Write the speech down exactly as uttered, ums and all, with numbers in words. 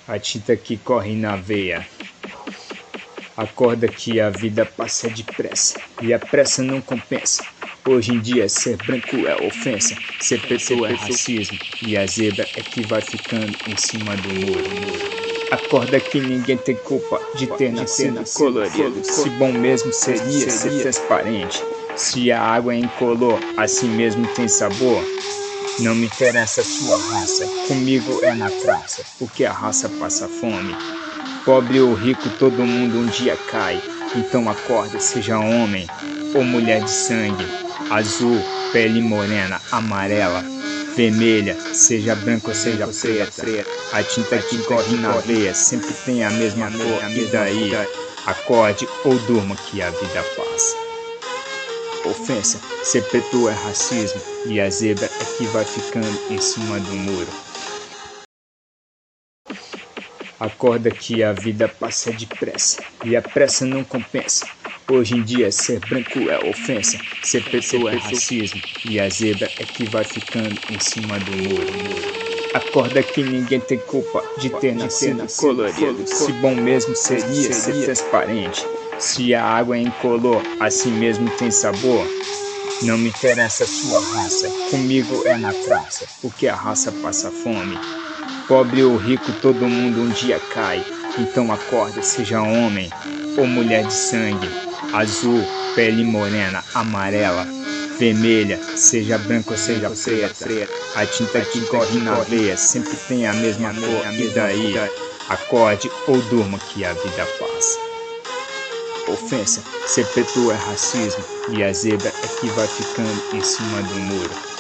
A tinta que corre na veia. Acorda que a vida passa depressa e a pressa não compensa. Hoje em dia ser branco é ofensa, ser preto é racismo e a zebra é que vai ficando em cima do muro. Acorda que ninguém tem culpa de ter nascido colorido. Se bom mesmo seria ser transparente. Se a água é incolor, assim mesmo tem sabor. Não me interessa a sua raça, comigo é na praça, porque a raça passa fome. Pobre ou rico, todo mundo um dia cai. Então acorda, seja homem ou mulher de sangue. Azul, pele morena, amarela, vermelha, seja branco ou seja preta. A tinta que corre na veia sempre tem a mesma cor. E daí, acorde ou durma que a vida passa. Ofensa, ser preto é racismo e a zebra é que vai ficando em cima do muro. Acorda que a vida passa depressa e a pressa não compensa. Hoje em dia ser branco é ofensa, ser preto é racismo e a zebra é que vai ficando em cima do muro. Acorda que ninguém tem culpa de ter nascido colorido. Se bom mesmo seria ser transparente. Se a água é incolor, assim mesmo tem sabor. Não me interessa a sua raça, comigo é na praça, porque a raça passa fome. Pobre ou rico, todo mundo um dia cai. Então acorda, seja homem ou mulher de sangue. Azul, pele morena, amarela, vermelha, seja branco ou seja preta. A tinta que corre na veia sempre tem a mesma cor. E daí, acorde ou durma que a vida passa. Ofensa, ser preto é racismo e a zebra é que vai ficando em cima do muro.